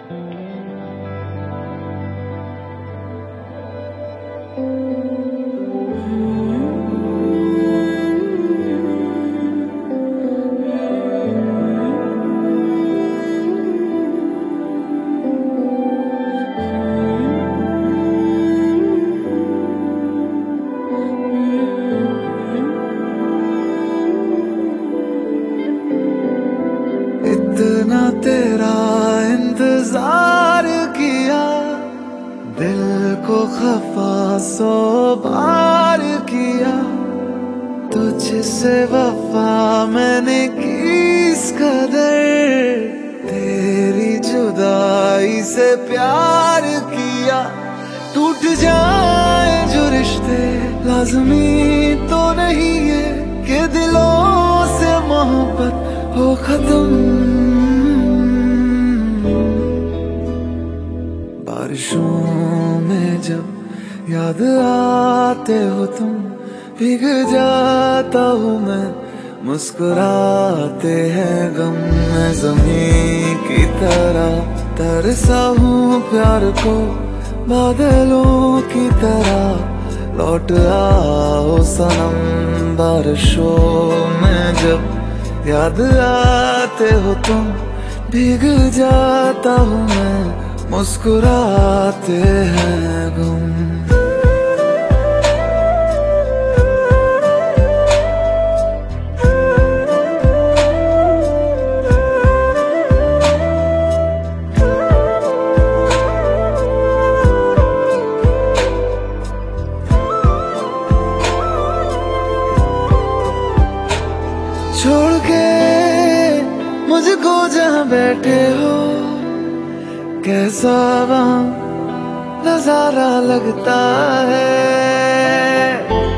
इतना तेरा इंतजार किया, दिल को खफा 100 बार किया, तुझसे वफा मैंने की इस कदर, तेरी जुदाई से प्यार किया। टूट जाए जो रिश्ते लाज़मी तो नहीं है कि दिलों से मोहब्बत हो खत्म। बारिशों में जब याद आते हो तुम, भीग जाता हूँ मैं, मुस्कुराते हैं गम। मैं ज़मीं की तरह तरसा हूँ प्यार को, बादलों की तरह लौट आओ सनम। बारिशों में जब याद आते हो तुम, भीग जाता हूँ मैं, मुस्कुराते हैं गम। छोड़ के मुझको जहाँ बैठे हो, कैसा वहाँ नजारा लगता है।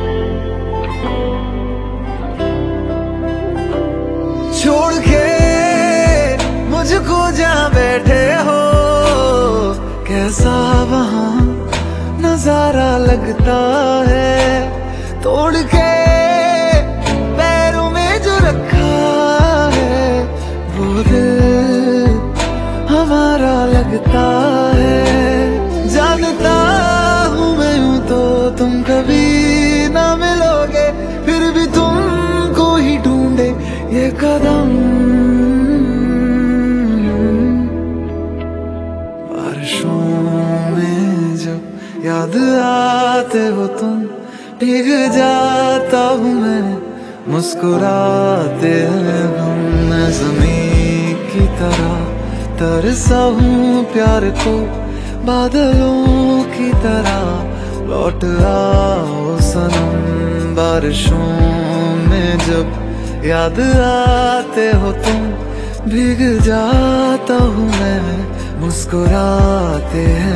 छोड़ के मुझको जहाँ बैठे हो, कैसा वहाँ नजारा लगता है। तोड़ के हमारा लगता है। जानता हूँ मैं यूं तो तुम कभी ना मिलोगे, फिर भी तुमको ही ढूंढे ये कदम। बारिशों में जब याद आते हो तुम, भीग जाता हूँ मैं, मुस्कुराते हैं हम। मैं ज़मीं की तरह तरसा हूँ प्यार को, बादलों की तरह लौट आओ सनम। बारिशों में जब याद आते हो तुम, भीग जाता हूँ मैं, मुस्कुराते हैं।